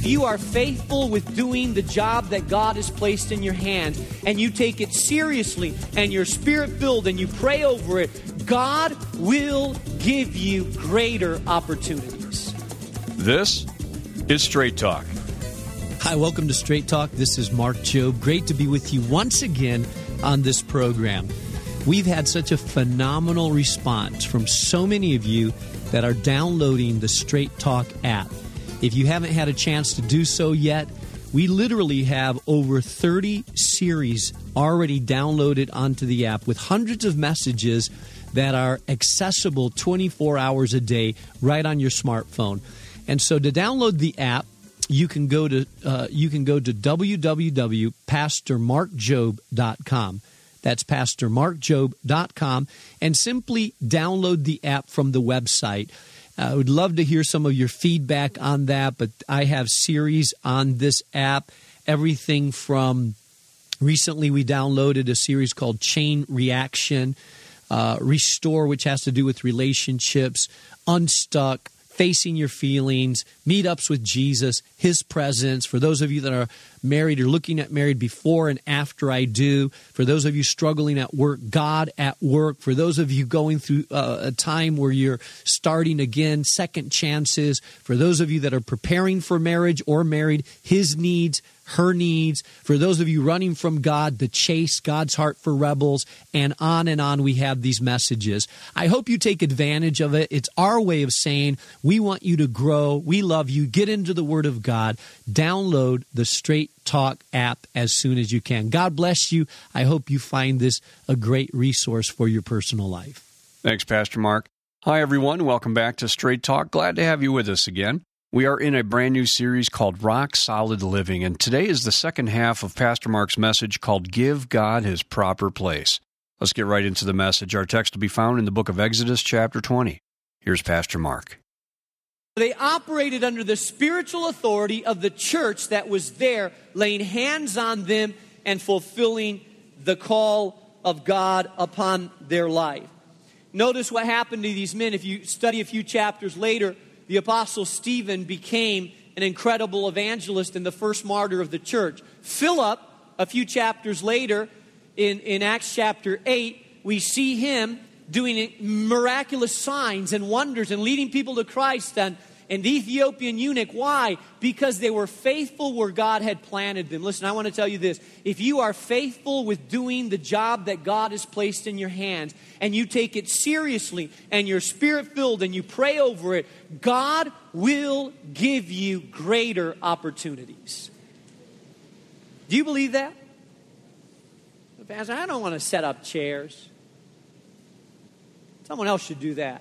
If you are faithful with doing the job that God has placed in your hands, and you take it seriously, and you're Spirit-filled, and you pray over it, God will give you greater opportunities. This is Straight Talk. Hi, welcome to Straight Talk. This is Mark Jobe. Great to be with you once again on this program. We've had such a phenomenal response from so many of you that are downloading the Straight Talk app. If you haven't had a chance to do so yet, we literally have over 30 series already downloaded onto the app with hundreds of messages that are accessible 24 hours a day right on your smartphone. And so to download the app, you can go to www.pastormarkjobe.com. That's pastormarkjobe.com, and simply download the app from the website. I would love to hear some of your feedback on that, but I have series on this app, everything from recently we downloaded a series called Chain Reaction, Restore, which has to do with relationships, Unstuck, Facing Your Feelings, Meetups with Jesus, His Presence. For those of you that are married or looking at married before and after I do. For those of you struggling at work, God at work. For those of you going through a time where you're starting again, second chances. For those of you that are preparing for marriage or married, His needs, her needs. For those of you running from God, the chase, God's heart for rebels, and on we have these messages. I hope you take advantage of it. It's our way of saying we want you to grow. We love you. Get into the Word of God. Download the Straight Talk app as soon as you can. God bless you. I hope you find this a great resource for your personal life. Thanks, Pastor Mark. Hi, everyone. Welcome back to Straight Talk. Glad to have you with us again. We are in a brand new series called Rock Solid Living, and today is the second half of Pastor Mark's message called Give God His Proper Place. Let's get right into the message. Our text will be found in the book of Exodus, chapter 20. Here's Pastor Mark. They operated under the spiritual authority of the church that was there, laying hands on them and fulfilling the call of God upon their life. Notice what happened to these men. If you study a few chapters later, the Apostle Stephen became an incredible evangelist and the first martyr of the church. Philip, a few chapters later, in Acts chapter 8, we see him doing miraculous signs and wonders and leading people to Christ. And the Ethiopian eunuch, why? Because they were faithful where God had planted them. Listen, I want to tell you this. If you are faithful with doing the job that God has placed in your hands, and you take it seriously, and you're Spirit-filled, and you pray over it, God will give you greater opportunities. Do you believe that? Pastor, I don't want to set up chairs. Someone else should do that.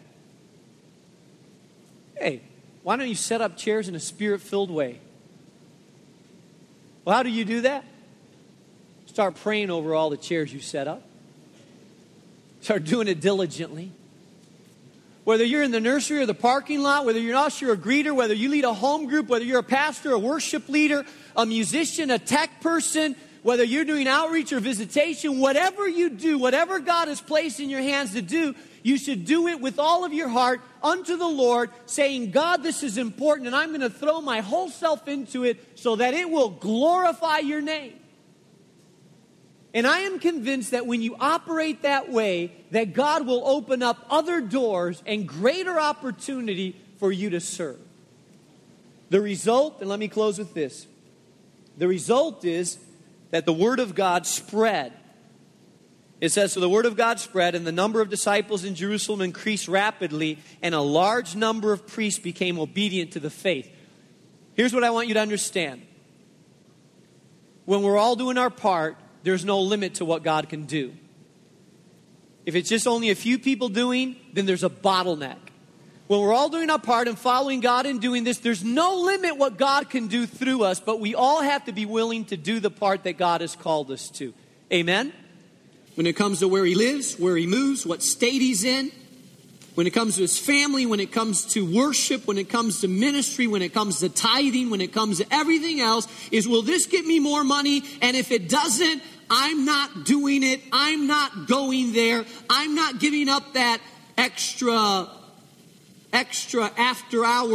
Hey, why don't you set up chairs in a Spirit-filled way? Well, how do you do that? Start praying over all the chairs you set up. Start doing it diligently. Whether you're in the nursery or the parking lot, whether you're an usher or a greeter, whether you lead a home group, whether you're a pastor, a worship leader, a musician, a tech person, whether you're doing outreach or visitation, whatever you do, whatever God has placed in your hands to do, you should do it with all of your heart unto the Lord, saying, God, this is important, and I'm going to throw my whole self into it so that it will glorify your name. And I am convinced that when you operate that way, that God will open up other doors and greater opportunity for you to serve. The result, and let me close with this. The result is that the Word of God spread. It says, so the Word of God spread, and the number of disciples in Jerusalem increased rapidly, and a large number of priests became obedient to the faith. Here's what I want you to understand. When we're all doing our part, there's no limit to what God can do. If it's just only a few people doing, then there's a bottleneck. When we're all doing our part and following God and doing this, there's no limit what God can do through us, but we all have to be willing to do the part that God has called us to. Amen? When it comes to where he lives, where he moves, what state he's in, when it comes to his family, when it comes to worship, when it comes to ministry, when it comes to tithing, when it comes to everything else, is will this get me more money? And if it doesn't, I'm not doing it. I'm not going there. I'm not giving up that extra after hours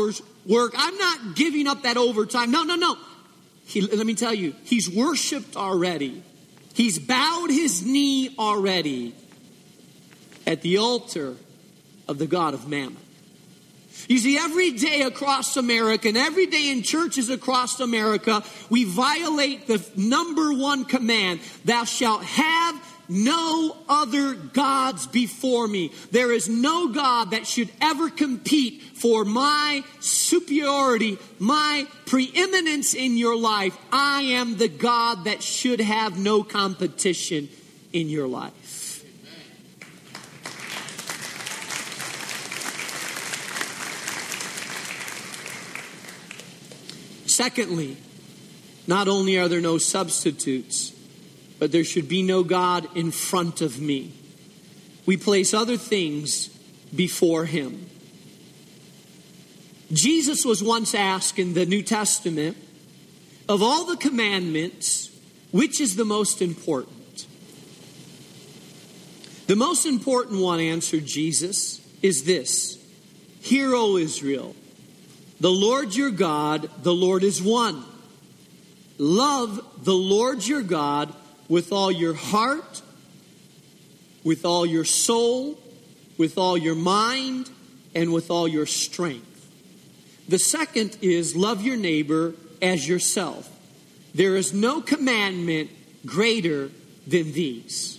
work. I'm not giving up that overtime. No. Let me tell you, he's worshiped already. He's bowed his knee already at the altar of the God of Mammon. You see, every day across America and every day in churches across America, we violate the number one command: thou shalt have no other gods before me. There is no God that should ever compete for my superiority, my preeminence in your life. I am the God that should have no competition in your life. Secondly, not only are there no substitutes, but there should be no God in front of me. We place other things before him. Jesus was once asked in the New Testament, of all the commandments, which is the most important? The most important one, answered Jesus, is this: Hear, O Israel, the Lord your God, the Lord is one. Love the Lord your God with all your heart, with all your soul, with all your mind, and with all your strength. The second is love your neighbor as yourself. There is no commandment greater than these.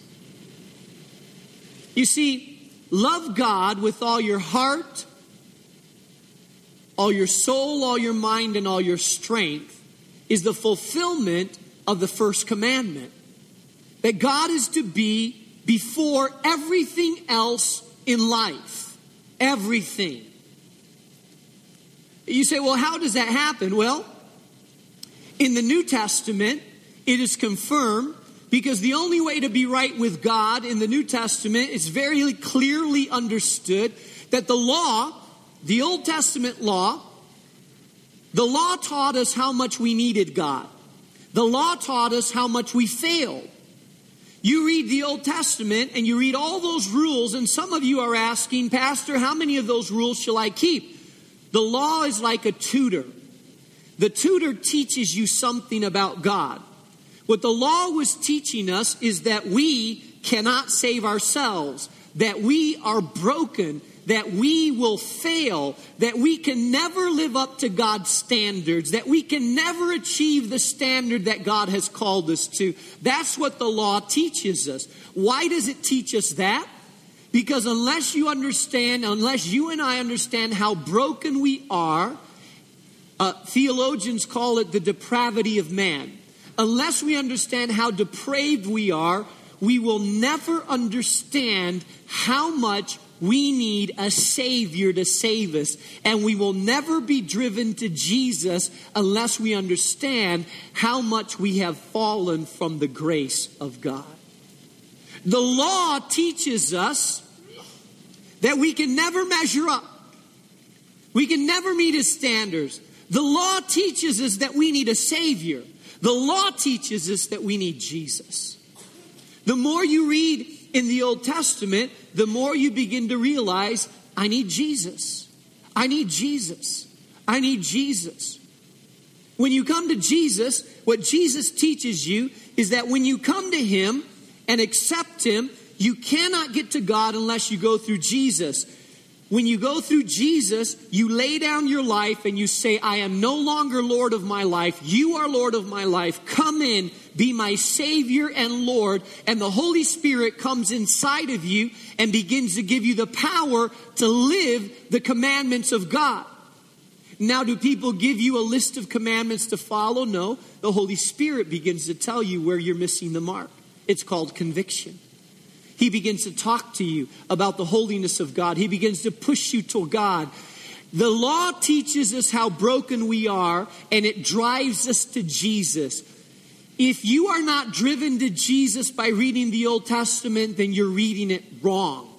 You see, love God with all your heart, all your soul, all your mind, and all your strength is the fulfillment of the first commandment. That God is to be before everything else in life. Everything. You say, well, how does that happen? Well, in the New Testament, it is confirmed because the only way to be right with God in the New Testament is very clearly understood that the law, the Old Testament law, the law taught us how much we needed God. The law taught us how much we failed. You read the Old Testament and you read all those rules, and some of you are asking, Pastor, how many of those rules shall I keep? The law is like a tutor. The tutor teaches you something about God. What the law was teaching us is that we cannot save ourselves, that we are broken, that we will fail, that we can never live up to God's standards, that we can never achieve the standard that God has called us to. That's what the law teaches us. Why does it teach us that? Because unless you and I understand how broken we are, theologians call it the depravity of man. Unless we understand how depraved we are, we will never understand how much we need a Savior to save us. And we will never be driven to Jesus unless we understand how much we have fallen from the grace of God. The law teaches us that we can never measure up. We can never meet his standards. The law teaches us that we need a Savior. The law teaches us that we need Jesus. The more you read in the Old Testament, the more you begin to realize, I need Jesus. I need Jesus. I need Jesus. When you come to Jesus, what Jesus teaches you is that when you come to him and accept him, you cannot get to God unless you go through Jesus. When you go through Jesus, you lay down your life and you say, I am no longer Lord of my life. You are Lord of my life. Come in, be my Savior and Lord. And the Holy Spirit comes inside of you and begins to give you the power to live the commandments of God. Now, do people give you a list of commandments to follow? No. The Holy Spirit begins to tell you where you're missing the mark. It's called conviction. He begins to talk to you about the holiness of God. He begins to push you to God. The law teaches us how broken we are, and it drives us to Jesus. If you are not driven to Jesus by reading the Old Testament, then you're reading it wrong.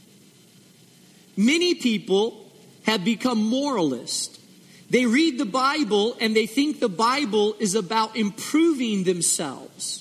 Many people have become moralists. They read the Bible and they think the Bible is about improving themselves.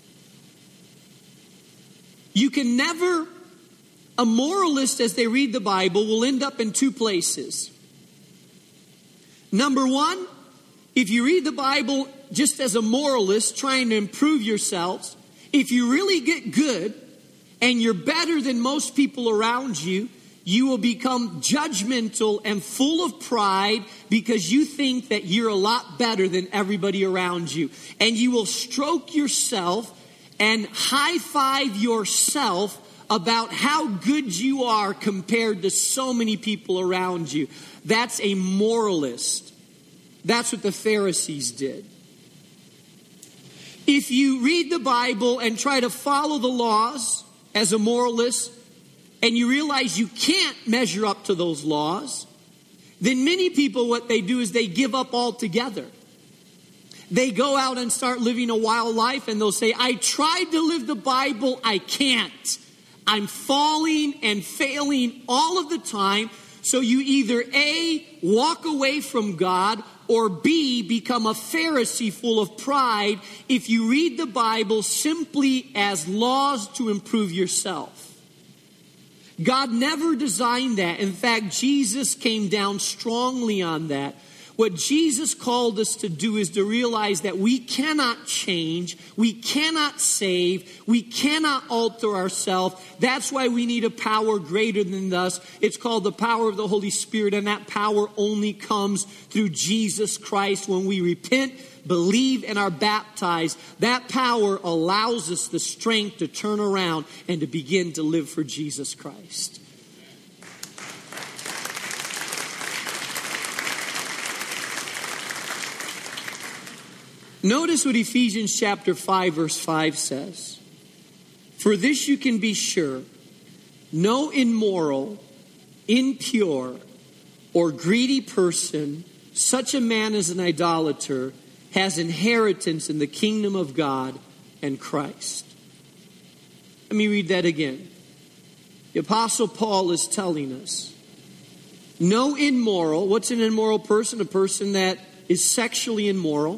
You can never, a moralist as they read the Bible will end up in two places. Number one, if you read the Bible just as a moralist trying to improve yourselves, if you really get good and you're better than most people around you, you will become judgmental and full of pride because you think that you're a lot better than everybody around you. And you will stroke yourself and high-five yourself about how good you are compared to so many people around you. That's a moralist. That's what the Pharisees did. If you read the Bible and try to follow the laws as a moralist, and you realize you can't measure up to those laws, then many people, what they do is they give up altogether. They go out and start living a wild life, and they'll say, I tried to live the Bible, I can't. I'm falling and failing all of the time. So you either A, walk away from God, or B, become a Pharisee full of pride if you read the Bible simply as laws to improve yourself. God never designed that. In fact, Jesus came down strongly on that. What Jesus called us to do is to realize that we cannot change, we cannot save, we cannot alter ourselves. That's why we need a power greater than us. It's called the power of the Holy Spirit, and that power only comes through Jesus Christ. When we repent, believe, and are baptized, that power allows us the strength to turn around and to begin to live for Jesus Christ. Notice what Ephesians chapter 5 verse 5 says. For this you can be sure, no immoral, impure, or greedy person, such a man as an idolater, has inheritance in the kingdom of God and Christ. Let me read that again. The Apostle Paul is telling us, no immoral. What's an immoral person? A person that is sexually immoral.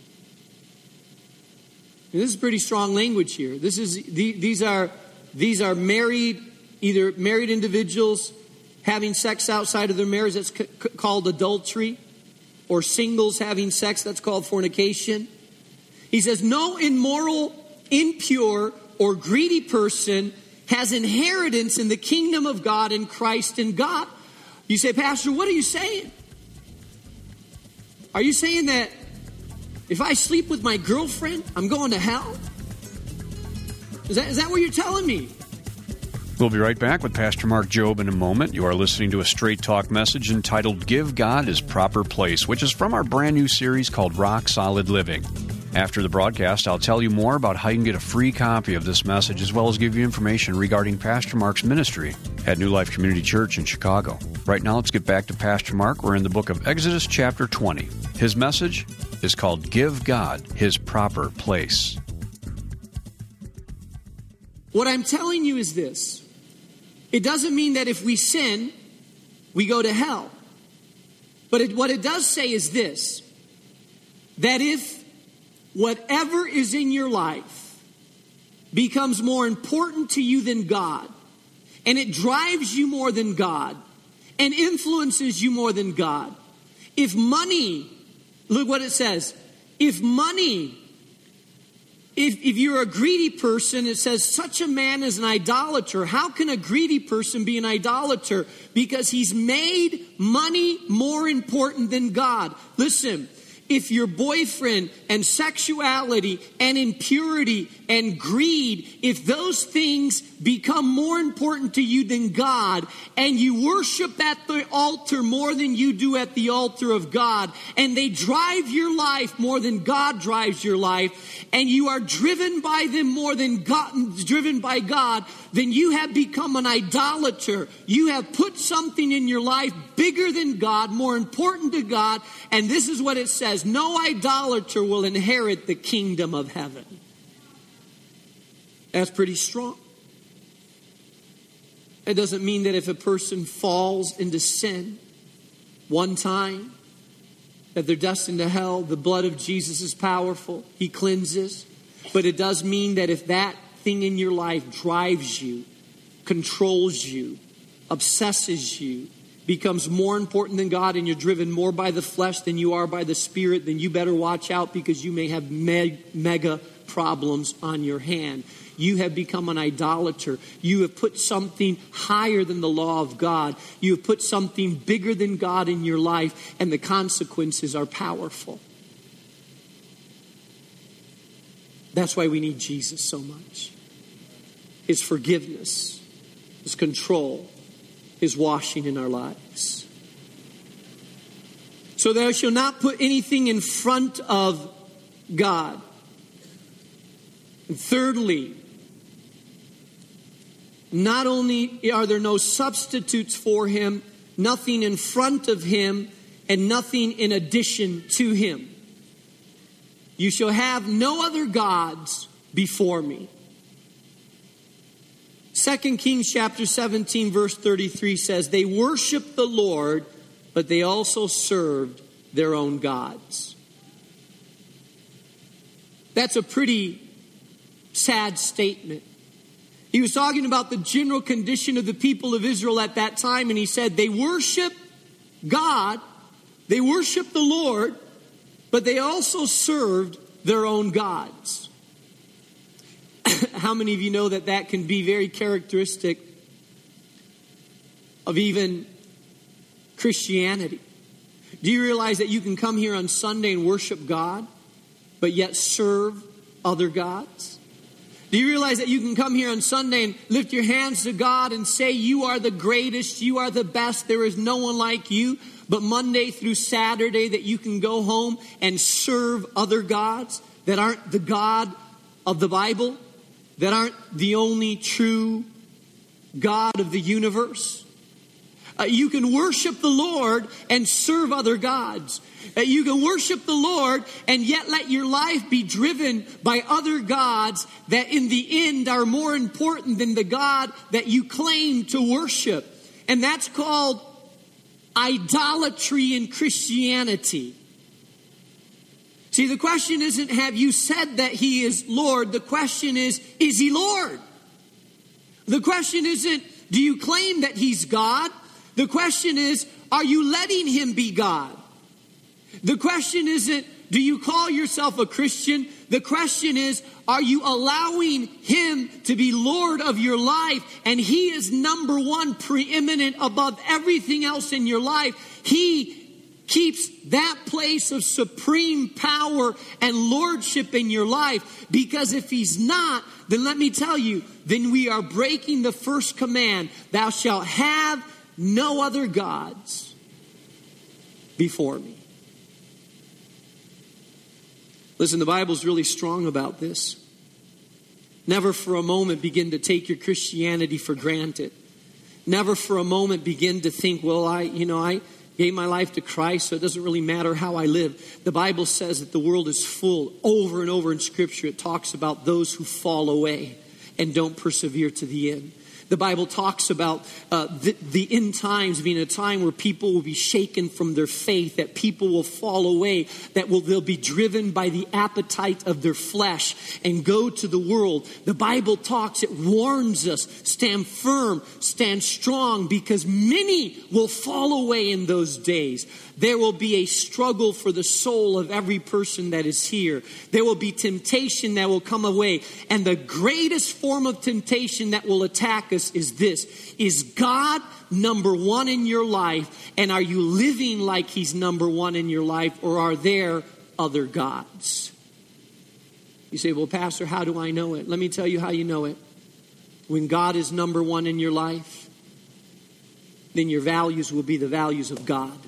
And this is pretty strong language here. These are married, either married individuals having sex outside of their marriage. That's called adultery. Or singles having sex. That's called fornication. He says, no immoral, impure, or greedy person has inheritance in the kingdom of God and Christ and God. You say, Pastor, what are you saying? Are you saying that if I sleep with my girlfriend, I'm going to hell? Is that what you're telling me? We'll be right back with Pastor Mark Jobe in a moment. You are listening to a Straight Talk message entitled Give God His Proper Place, which is from our brand new series called Rock Solid Living. After the broadcast, I'll tell you more about how you can get a free copy of this message, as well as give you information regarding Pastor Mark's ministry at New Life Community Church in Chicago. Right now, let's get back to Pastor Mark. We're in the book of Exodus chapter 20. His message is called Give God His Proper Place. What I'm telling you is this. It doesn't mean that if we sin, we go to hell. But what it does say is this, that if whatever is in your life becomes more important to you than God, and it drives you more than God, and influences you more than God, if money, look what it says, if you're a greedy person, it says, such a man is an idolater. How can a greedy person be an idolater? Because he's made money more important than God. Listen, if your boyfriend and sexuality and impurity and greed, if those things become more important to you than God, and you worship at the altar more than you do at the altar of God, and they drive your life more than God drives your life, and you are driven by them more than God, driven by God, then you have become an idolater. You have put something in your life bigger than God, more important to God, and this is what it says, no idolater will inherit the kingdom of heaven. That's pretty strong. It doesn't mean that if a person falls into sin one time, that they're destined to hell. The blood of Jesus is powerful. He cleanses. But it does mean that if that thing in your life drives you, controls you, obsesses you, becomes more important than God, and you're driven more by the flesh than you are by the Spirit, then you better watch out, because you may have mega problems on your hand. You have become an idolater. You have put something higher than the law of God. You have put something bigger than God in your life, and the consequences are powerful. That's why we need Jesus so much. His forgiveness, His control, His washing in our lives. So thou shalt not put anything in front of God. And thirdly, not only are there no substitutes for Him, nothing in front of Him, and nothing in addition to Him. You shall have no other gods before me. 2 Kings chapter 17 verse 33 says, they worshiped the Lord, but they also served their own gods. That's a pretty sad statement. He was talking about the general condition of the people of Israel at that time, and he said they worship God, they worship the Lord, but they also served their own gods. How many of you know that that can be very characteristic of even Christianity? Do you realize that you can come here on Sunday and worship God, but yet serve other gods? Do you realize that you can come here on Sunday and lift your hands to God and say, you are the greatest, you are the best, there is no one like you, but Monday through Saturday that you can go home and serve other gods that aren't the God of the Bible, that aren't the only true God of the universe? You can worship the Lord and serve other gods. You can worship the Lord and yet let your life be driven by other gods that in the end are more important than the God that you claim to worship. And that's called idolatry in Christianity. See, the question isn't, have you said that He is Lord? The question is He Lord? The question isn't, do you claim that He's God? The question is, are you letting Him be God? The question isn't, do you call yourself a Christian? The question is, are you allowing Him to be Lord of your life? And He is number one, preeminent above everything else in your life. He keeps that place of supreme power and lordship in your life. Because if He's not, then let me tell you, then we are breaking the first command. Thou shalt have no other gods before me. Listen, the Bible's really strong about this. Never for a moment begin to take your Christianity for granted. Never for a moment begin to think, well, I gave my life to Christ, so it doesn't really matter how I live. The Bible says that the world is full, over and over in Scripture, it talks about those who fall away and don't persevere to the end. The Bible talks about the end times being a time where people will be shaken from their faith, that people will fall away, that they'll be driven by the appetite of their flesh and go to the world. The Bible talks, it warns us, stand firm, stand strong, because many will fall away in those days. There will be a struggle for the soul of every person that is here. There will be temptation that will come away. And the greatest form of temptation that will attack us is this. Is God number one in your life? And are you living like He's number one in your life? Or are there other gods? You say, well, Pastor, how do I know it? Let me tell you how you know it. When God is number one in your life, then your values will be the values of God.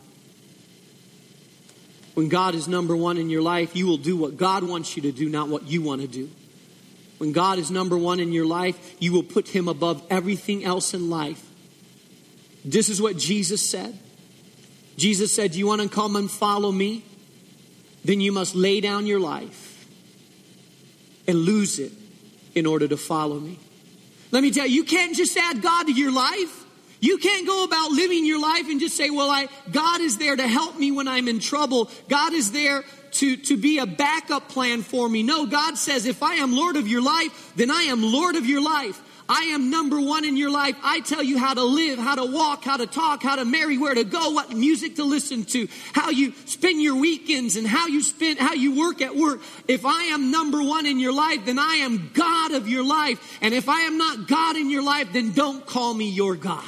When God is number one in your life, you will do what God wants you to do, not what you want to do. When God is number one in your life, you will put Him above everything else in life. This is what Jesus said. Jesus said, do you want to come and follow me? Then you must lay down your life and lose it in order to follow me. Let me tell you, you can't just add God to your life. You can't go about living your life and just say, well, God is there to help me when I'm in trouble. God is there to be a backup plan for me. No, God says, if I am Lord of your life, then I am Lord of your life. I am number one in your life. I tell you how to live, how to walk, how to talk, how to marry, where to go, what music to listen to, how you spend your weekends and how you work at work. If I am number one in your life, then I am God of your life. And if I am not God in your life, then don't call me your God.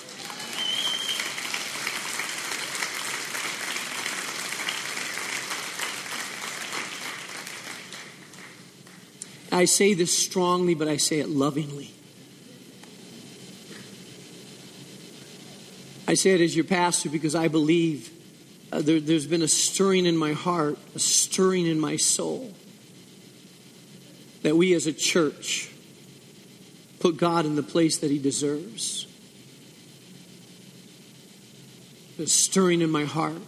I say this strongly, but I say it lovingly. I say it as your pastor because I believe there's been a stirring in my heart, a stirring in my soul, that we as a church put God in the place that He deserves. There's a stirring in my heart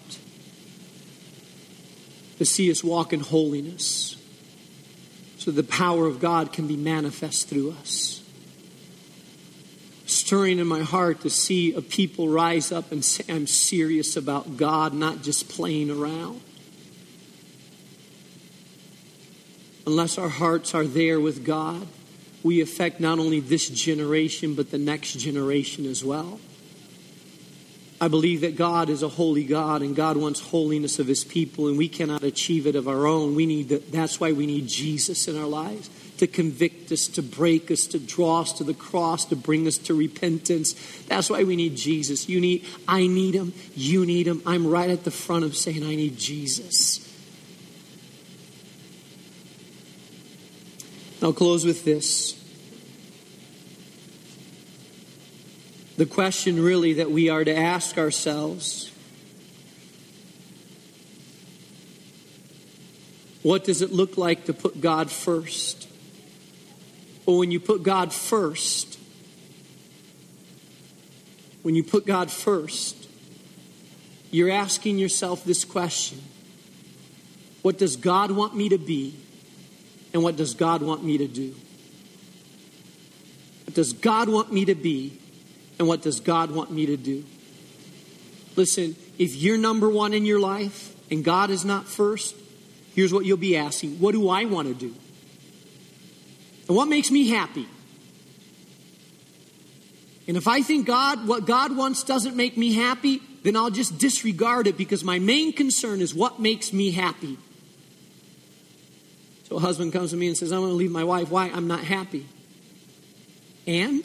to see us walk in holiness, so the power of God can be manifest through us. Stirring in my heart to see a people rise up and say, I'm serious about God, not just playing around. Unless our hearts are there with God, we affect not only this generation, but the next generation as well. I believe that God is a holy God, and God wants holiness of His people, and we cannot achieve it of our own. That's why we need Jesus in our lives, to convict us, to break us, to draw us to the cross, to bring us to repentance. That's why we need Jesus. I need Him. You need Him. I'm right at the front of saying I need Jesus. I'll close with this. The question really that we are to ask ourselves, what does it look like to put God first? Or when you put God first, you're asking yourself this question: what does God want me to be? And what does God want me to do? What does God want me to be? And what does God want me to do? Listen, if you're number one in your life and God is not first, here's what you'll be asking: what do I want to do? And what makes me happy? And if I think what God wants doesn't make me happy, then I'll just disregard it, because my main concern is what makes me happy. So a husband comes to me and says, I want to leave my wife. Why? I'm not happy. And?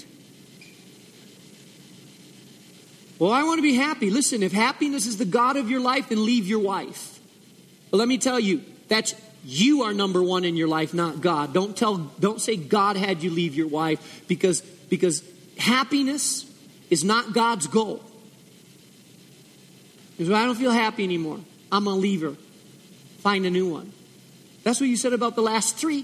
Well, I want to be happy. Listen, if happiness is the God of your life, then leave your wife. But let me tell you, you are number one in your life, not God. Don't say God had you leave your wife, because happiness is not God's goal. Because I don't feel happy anymore, I'm going to leave her. Find a new one. That's what you said about the last three.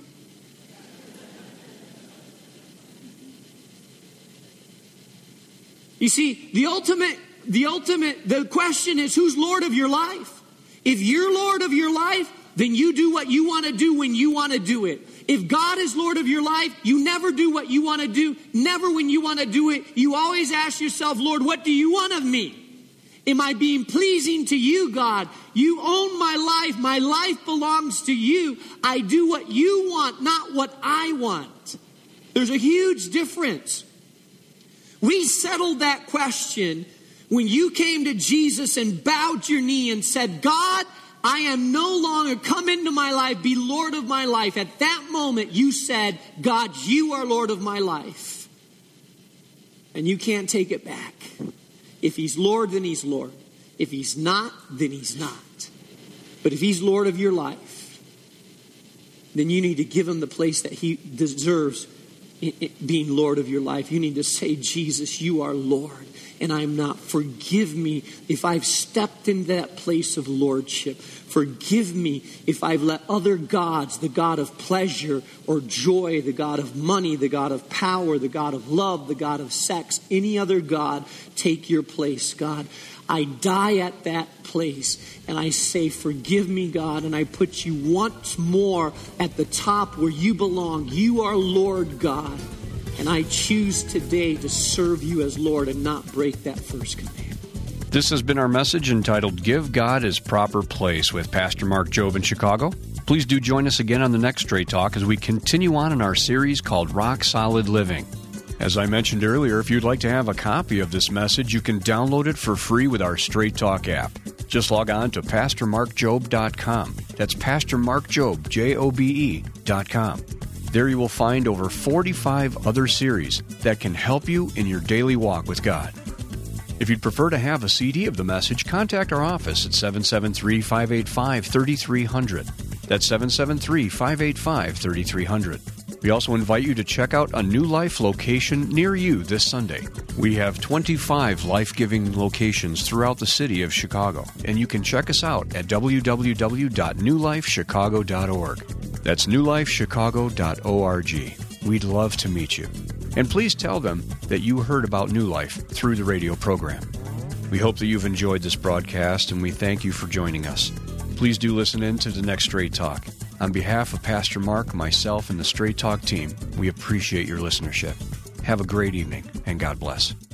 You see, the question is, who's Lord of your life? If you're Lord of your life, then you do what you want to do when you want to do it. If God is Lord of your life, you never do what you want to do, never when you want to do it. You always ask yourself, Lord, what do you want of me? Am I being pleasing to you, God? You own my life. My life belongs to you. I do what you want, not what I want. There's a huge difference. We settled that question when you came to Jesus and bowed your knee and said, God, I am no longer, come into my life, be Lord of my life. At that moment, you said, God, you are Lord of my life. And you can't take it back. If He's Lord, then He's Lord. If He's not, then He's not. But if He's Lord of your life, then you need to give Him the place that He deserves, being Lord of your life. You need to say, Jesus, you are Lord, and I'm not. Forgive me if I've stepped into that place of lordship. Forgive me if I've let other gods, the God of pleasure or joy, the God of money, the God of power, the God of love, the God of sex, any other God, take your place, God. I die at that place and I say, forgive me, God, and I put you once more at the top where you belong. You are Lord God, and I choose today to serve you as Lord and not break that first command. This has been our message entitled Give God His Proper Place with Pastor Mark Jobe in Chicago. Please do join us again on the next Straight Talk as we continue on in our series called Rock Solid Living. As I mentioned earlier, if you'd like to have a copy of this message, you can download it for free with our Straight Talk app. Just log on to PastorMarkJob.com. That's PastorMarkJob, Jobe.com. There you will find over 45 other series that can help you in your daily walk with God. If you'd prefer to have a CD of the message, contact our office at 773-585-3300. That's 773-585-3300. We also invite you to check out a New Life location near you this Sunday. We have 25 life-giving locations throughout the city of Chicago, and you can check us out at www.newlifechicago.org. That's newlifechicago.org. We'd love to meet you. And please tell them that you heard about New Life through the radio program. We hope that you've enjoyed this broadcast, and we thank you for joining us. Please do listen in to the next Straight Talk. On behalf of Pastor Mark, myself, and the Straight Talk team, we appreciate your listenership. Have a great evening, and God bless.